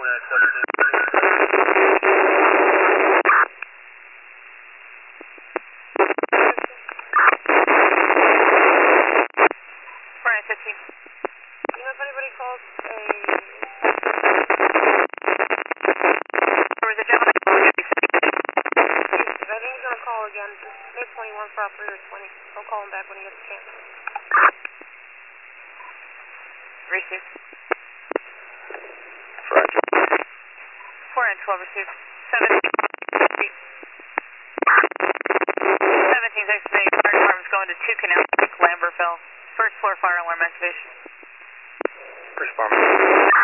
Do you know if anybody called a... There was a gentleman. If I think he's going to call again, just make 21 for operator 20. I'll call him back when he gets a chance. Receive. Front. 4 and 12 received. 17. 17's activating. Fire alarm is going to 2 Canal Creek, Lambertville. First floor fire alarm activation. Respond.